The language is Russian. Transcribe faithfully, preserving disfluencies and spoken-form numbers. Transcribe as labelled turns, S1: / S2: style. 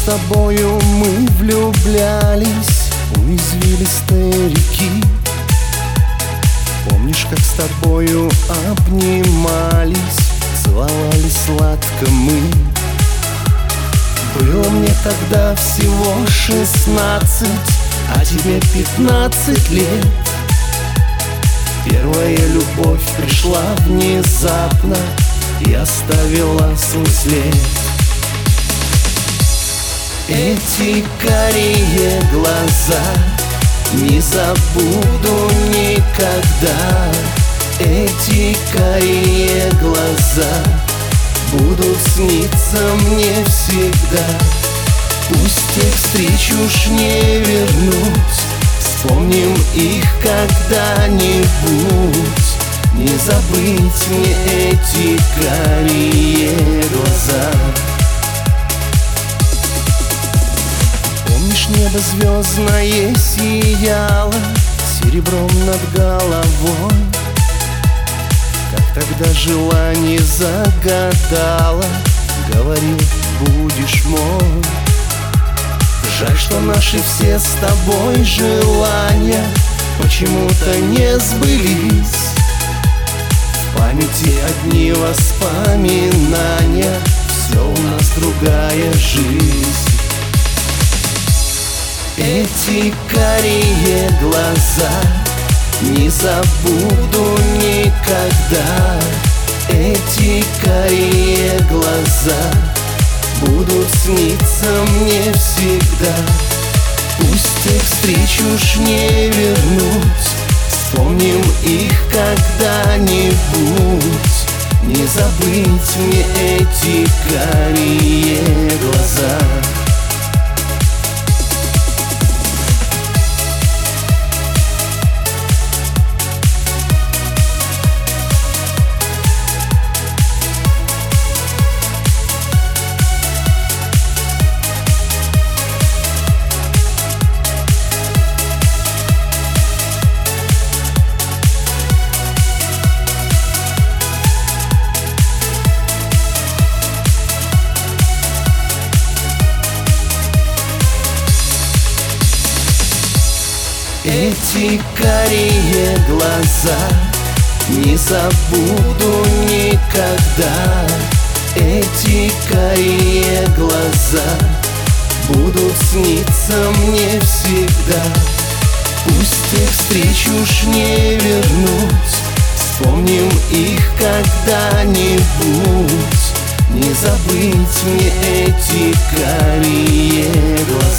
S1: тобою мы влюблялись у извилистой реки. Помнишь, как с тобою обнимались, целовались сладко мы? Было мне тогда всего шестнадцать, а тебе пятнадцать лет. Первая любовь пришла внезапно и оставила свой след. Эти карие глаза не забуду никогда. Эти карие глаза будут сниться мне всегда. Пусть их встреч уж не вернуть, вспомним их когда-нибудь. Не забыть мне эти карие глаза. Помнишь, небо звездное сияло серебром над головой? Как тогда желание загадала, говорил, будешь мой. Жаль, что наши все с тобой желания почему-то не сбылись. В памяти одни воспоминания, все у нас другая жизнь. Эти карие глаза не забуду никогда. Эти карие глаза будут сниться мне всегда. Пусть их встреч уж не вернуть, вспомним их когда-нибудь. Не забыть мне эти карие глаза. Эти карие глаза не забуду никогда. Эти карие глаза будут сниться мне всегда. Пусть их встреч уж не вернуть, вспомним их когда-нибудь. Не забыть мне эти карие глаза.